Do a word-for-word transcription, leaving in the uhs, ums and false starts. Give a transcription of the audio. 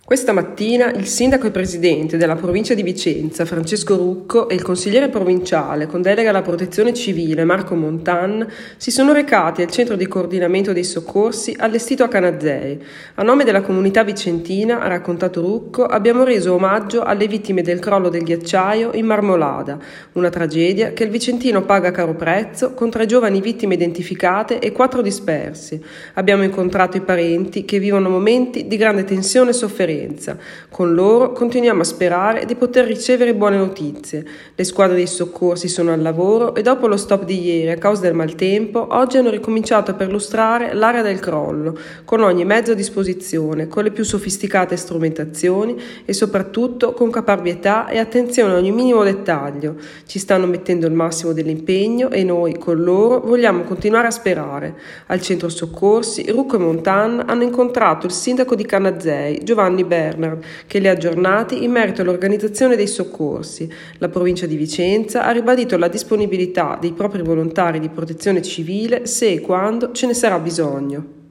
Questa mattina il sindaco e presidente della provincia di Vicenza, Francesco Rucco, e il consigliere provinciale con delega alla protezione civile, Marco Montan, si sono recati al centro di coordinamento dei soccorsi allestito a Canazzei. A nome della comunità vicentina, ha raccontato Rucco, abbiamo reso omaggio alle vittime del crollo del ghiacciaio in Marmolada, una tragedia che il vicentino paga a caro prezzo con tre giovani vittime identificate e quattro dispersi. Abbiamo incontrato i parenti che vivono momenti di grande tensione e sofferenza. Con loro continuiamo a sperare di poter ricevere buone notizie. Le squadre dei soccorsi sono al lavoro e dopo lo stop di ieri a causa del maltempo, oggi hanno ricominciato a perlustrare l'area del crollo, con ogni mezzo a disposizione, con le più sofisticate strumentazioni e soprattutto con caparbietà e attenzione a ogni minimo dettaglio. Ci stanno mettendo il massimo dell'impegno e noi, con loro, vogliamo continuare a sperare. Al centro soccorsi, Rucco e Montan hanno incontrato il sindaco di Canazzei, Giovanni Bernard, che li ha aggiornati in merito all'organizzazione dei soccorsi. La provincia di Vicenza ha ribadito la disponibilità dei propri volontari di protezione civile se e quando ce ne sarà bisogno.